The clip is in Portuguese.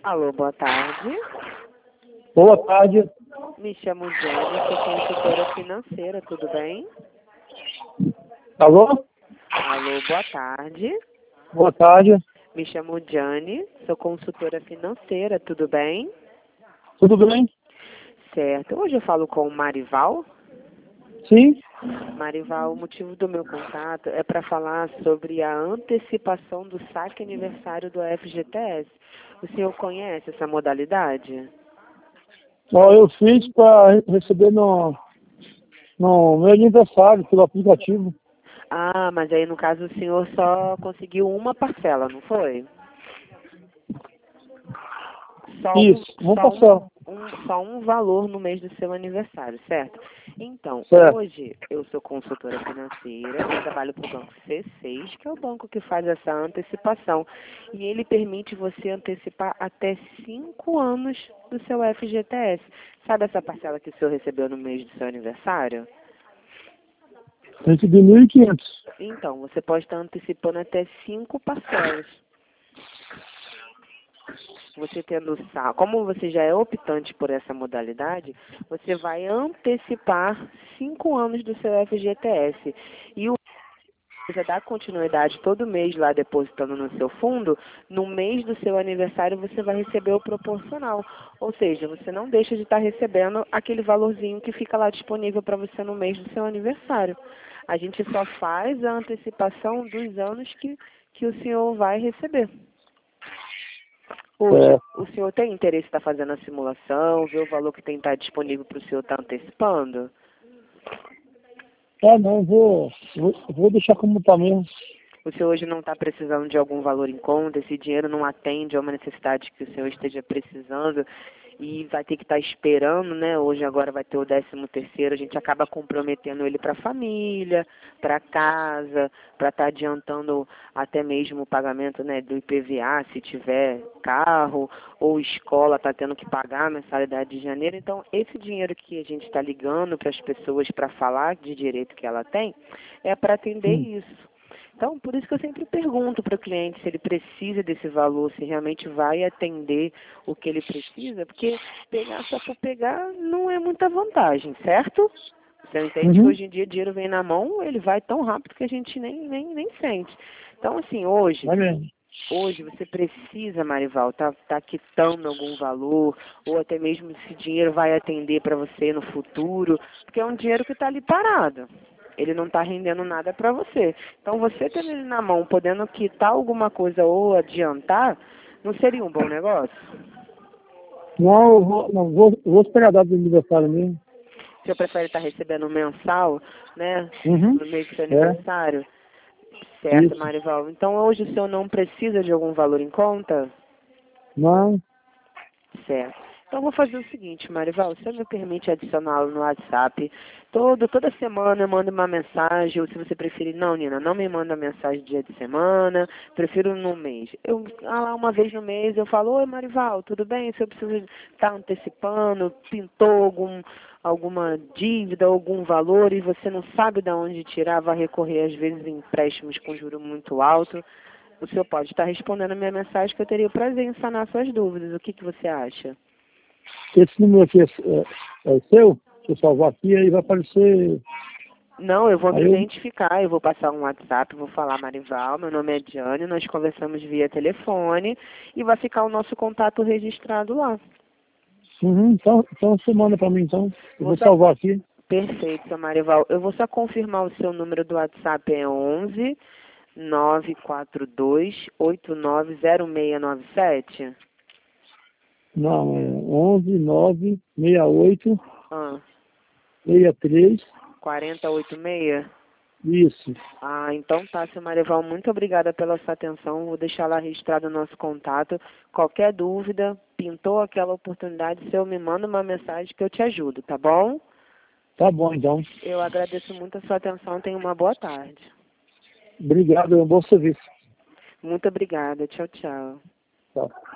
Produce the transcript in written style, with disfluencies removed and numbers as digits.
Alô, boa tarde. Boa tarde. Me chamo Jane, sou consultora financeira, tudo bem? Alô? Alô, boa tarde. Boa tarde. Me chamo Jane, sou consultora financeira, tudo bem? Tudo bem? Certo. Hoje eu falo com o Marival. Sim. Marival, o motivo do meu contato é para falar sobre a antecipação do saque aniversário do FGTS. O senhor conhece essa modalidade? Ó, eu fiz para receber no meu aniversário pelo aplicativo. Ah, mas aí no caso o senhor só conseguiu uma parcela, não foi? Isso, vamos passar. Só um valor no mês do seu aniversário, certo? Então, Certo. hoje eu sou consultora financeira, eu trabalho para o Banco C6, que é o banco que faz essa antecipação. E ele permite você antecipar até 5 anos do seu FGTS. Sabe essa parcela que o senhor recebeu no mês do seu aniversário? Recebi 1.500. Então, você pode estar antecipando até 5 parcelas. Você tendo saldo, como você já é optante por essa modalidade, você vai antecipar 5 anos do seu FGTS. E você dá continuidade todo mês lá depositando no seu fundo, no mês do seu aniversário você vai receber o proporcional. Ou seja, você não deixa de estar recebendo aquele valorzinho que fica lá disponível para você no mês do seu aniversário. A gente só faz a antecipação dos anos que o senhor vai receber. Hoje, o senhor tem interesse em estar fazendo a simulação, ver o valor que tem que estar disponível para o senhor estar antecipando? Não, vou deixar como tá mesmo. O senhor hoje não está precisando de algum valor em conta, esse dinheiro não atende a uma necessidade que o senhor esteja precisando e vai ter que estar esperando, né? Hoje agora vai ter o 13º, a gente acaba comprometendo ele para a família, para casa, para estar adiantando até mesmo o pagamento, né, do IPVA, se tiver carro, ou escola está tendo que pagar a mensalidade de janeiro. Então, esse dinheiro que a gente está ligando para as pessoas para falar de direito que ela tem, é para atender isso. Então, por isso que eu sempre pergunto para o cliente se ele precisa desse valor, se realmente vai atender o que ele precisa, porque pegar só por pegar não é muita vantagem, certo? Você entende que hoje em dia o dinheiro vem na mão, ele vai tão rápido que a gente nem sente. Então, assim, hoje você precisa, Marival, tá quitando algum valor, ou até mesmo esse dinheiro vai atender para você no futuro, porque é um dinheiro que está ali parado. Ele não está rendendo nada para você. Então, você tendo ele na mão, podendo quitar alguma coisa ou adiantar, não seria um bom negócio? Não, eu vou esperar a data do aniversário mesmo. O senhor prefere estar recebendo mensal, né? Uhum. No mês do seu aniversário? Certo, Marival. Então, hoje o senhor não precisa de algum valor em conta? Não. Certo. Então, eu vou fazer o seguinte, Marival, você me permite adicioná-lo no WhatsApp. Toda semana eu mando uma mensagem, ou se você preferir, não, Nina, não me manda mensagem dia de semana, prefiro no mês. Lá uma vez no mês eu falo, oi, Marival, tudo bem? Se eu preciso estar antecipando, pintou alguma dívida, algum valor, e você não sabe de onde tirar, vai recorrer às vezes em empréstimos com juro muito alto, o senhor pode estar respondendo a minha mensagem que eu teria o prazer em sanar suas dúvidas. O que você acha? Esse número aqui é seu? Se eu salvar aqui, aí vai aparecer... Não, eu vou me identificar, eu vou passar um WhatsApp, vou falar, Marival, meu nome é Diane, nós conversamos via telefone e vai ficar o nosso contato registrado lá. Então você manda para mim, então. Eu vou salvar aqui. Perfeito, seu Marival. Eu vou só confirmar o seu número do WhatsApp, é 11 942 890697. Não, é 11 968 Ah, 63. 4086? Isso. Ah, então tá, seu Marival, muito obrigada pela sua atenção. Vou deixar lá registrado o nosso contato. Qualquer dúvida, pintou aquela oportunidade, o senhor me manda uma mensagem que eu te ajudo, tá bom? Tá bom, então. Eu agradeço muito a sua atenção. Tenha uma boa tarde. Obrigado, é um bom serviço. Muito obrigada. Tchau, tchau. Tchau.